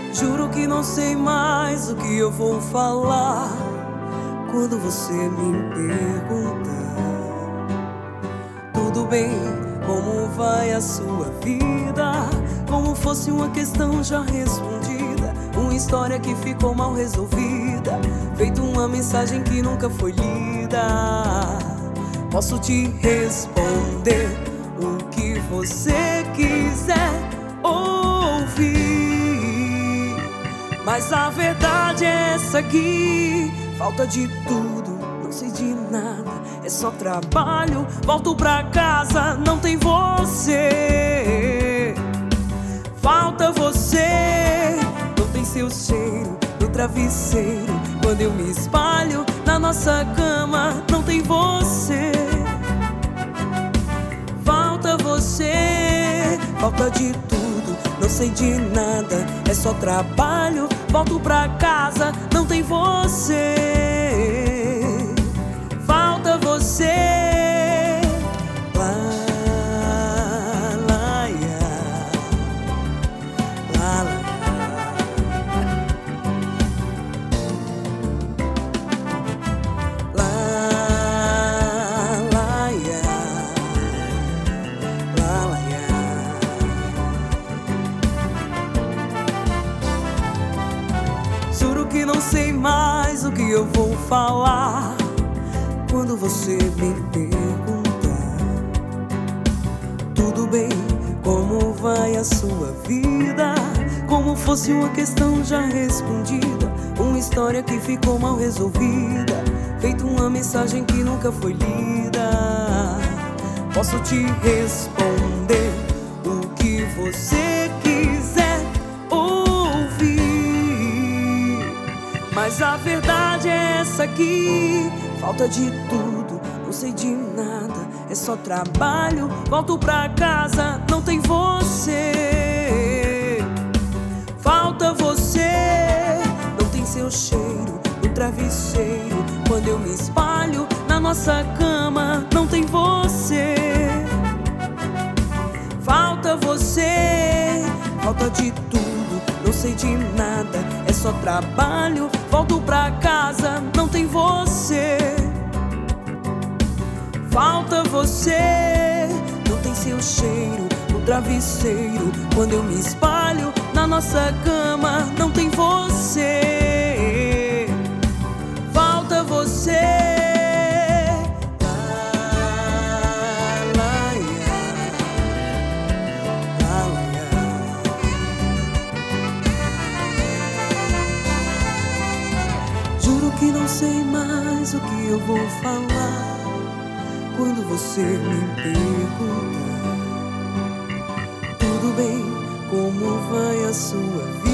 Juro que não sei mais o que eu vou falar quando você me perguntar: tudo bem, como vai a sua vida? Como fosse uma questão já respondida, uma história que ficou mal resolvida, feito uma mensagem que nunca foi lida. Posso te responder o que você quiser ouvir, mas a verdade é essa aqui: falta de tudo, não sei de nada, é só trabalho. Volto pra casa, não tem você. Falta você, não tem seu cheiro no travesseiro. Quando eu me espalho na nossa cama, não tem você. Falta você, falta de tudo, não sei de nada, é só trabalho. Volto pra casa, não tem você. Falta você. Lá, lá, ia. Lá, lá. Lá, lá, ia. Lá, lá, ia. Juro que não sei mais o que eu vou falar quando você me perguntar: tudo bem, como vai a sua vida? Como fosse uma questão já respondida, uma história que ficou mal resolvida, feito uma mensagem que nunca foi lida. Posso te responder o que você quiser ouvir, mas a verdade é essa aqui: falta de tudo, não sei de nada, é só trabalho. Volto pra casa, não tem você. Falta você, não tem seu cheiro no travesseiro. Quando eu me espalho na nossa cama, não tem você. Falta você, falta de tudo, não sei de nada, é só trabalho. Volto pra casa, não tem você. Falta você, não tem seu cheiro no travesseiro. Quando eu me espalho na nossa cama, não tem você. Falta você. Juro que não sei mais o que eu vou falar quando você me perguntar: tudo bem, como vai a sua vida?